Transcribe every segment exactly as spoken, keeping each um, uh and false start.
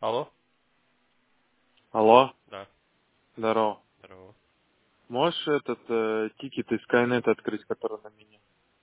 Алло? Алло, Да. здорово. Здорово. Можешь этот э, тикет из Skynet открыть, который на меня?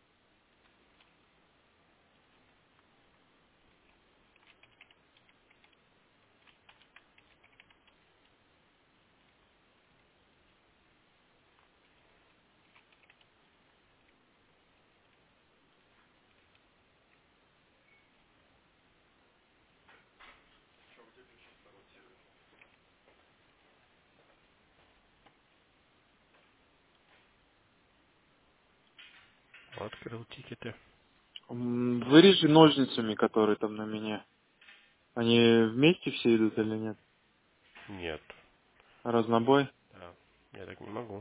Открыл тикеты. М, Вырежи ножницами, которые там на меня. Они вместе все идут или нет? Нет. Разнобой? Да. Я так не могу.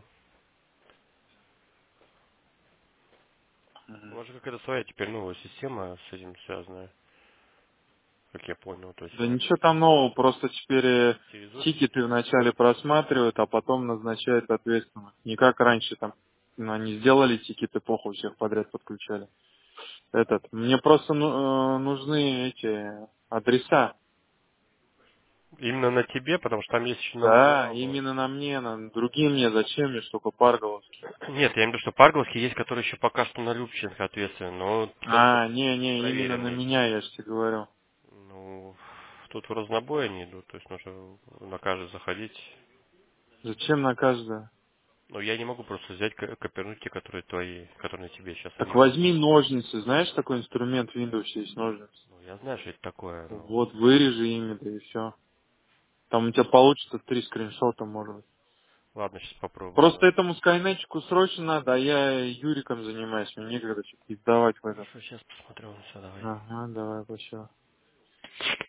Мгм. Может, какая-то своя теперь новая система с этим связанная, как я понял. То есть Да вот ничего там нового, просто теперь э, через офис. тикеты вначале просматривают, а потом назначают ответственных. Не как раньше там, ну, они сделали тикеты, похуй, всех подряд подключали. Этот, мне просто ну, э, нужны эти адреса. Именно на тебе, потому что там есть еще номер Да, Лаугова. именно на мне, на другим мне, зачем мне, что только Парголовский. Нет, я имею в виду, что Парголовский есть, который еще пока что на Любченко ответственен, но только А, не-не, именно на проверенный. меня, я же тебе говорю. Ну, тут в разнобой они идут, то есть нужно на каждый заходить. Зачем на каждое? Но я не могу просто взять, ко- копирнуть те, которые твои, которые на тебе сейчас, Так они у меня. возьми ножницы, знаешь, такой инструмент в Windows есть ножницы. Ну, я знаю, что это такое, но... Вот, вырежи ими, да и все. Там у тебя получится три скриншота, может быть. Ладно, сейчас Просто попробую. этому скайнетчику срочно надо, а я Юриком занимаюсь, мне некогда что-то издавать в этот. Хорошо, сейчас посмотрю. Все, давай. Ага, давай, спасибо.